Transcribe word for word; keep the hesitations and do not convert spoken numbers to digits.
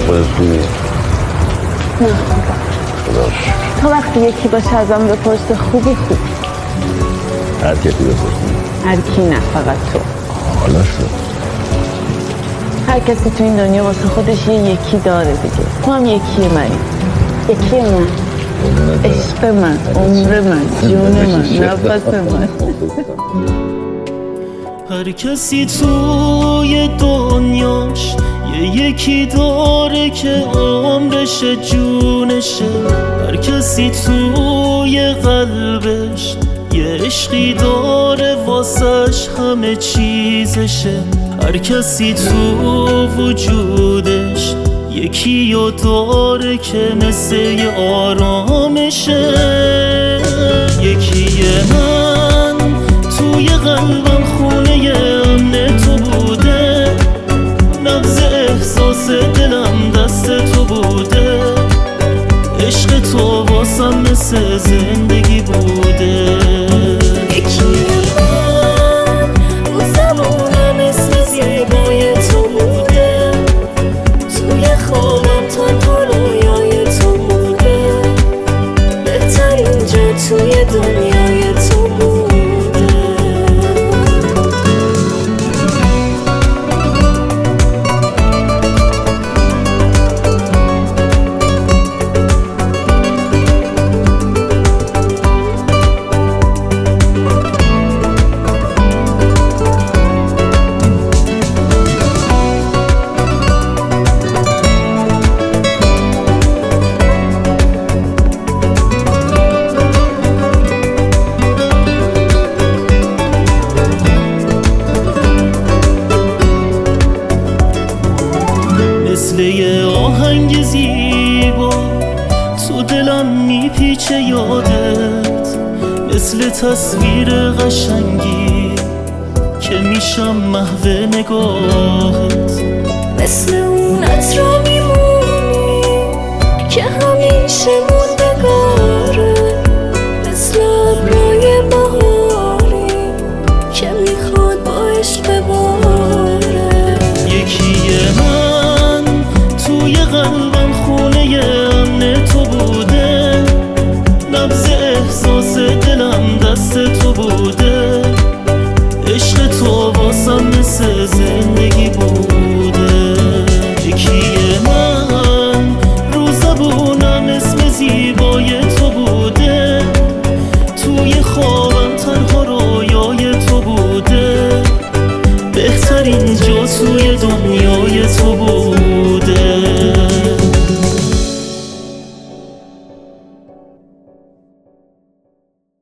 خودت خوبی؟ نه خداش تا وقتی یکی باشه ازم بپرسه خوبی خوب هر کسی بپرسه هر کی نه فقط تو حالا شد هر کسی تو این دنیا واسه خودش یه یکی داره دیگه تو هم یکی منی یکی من عشق من عمر من جون من نفس من هر کسی توی دنیاش یه یکی داره که عمرشه جونشه هر کسی توی قلبش یه عشقی داره واسش همه چیزشه هر کسی تو وجودش یکی رو داره که مثل یه آرامشه یکی من توی قلبم خونه امن تو بوده نبض احساس دلم دست تو بوده عشق تو واسم مثل زندگی بوده یکی من اون زمانم اسم زیبای تو بوده توی خوابم تنها رویای تو بوده بهترین جا توی دنیای تو بوده مثل یه آهنگ زیبا تو دلم میپیچه یادت مثل تصویر قشنگی که میشم محو نگاهت مثل اون عطرا میمونی که همیشه موندگاره مثل ابرای بهاری که میخواد با عشق بباره یکی من توی قلبم خونه امن تو بوده نبض احساس دلم دست تو بوده عشق تو واسم مثل زندگی بوده یکی من رو زبونم اسم زیبای تو بوده توی خوابم تنها رویای تو بوده بهترین جا توی دنیای تو بوده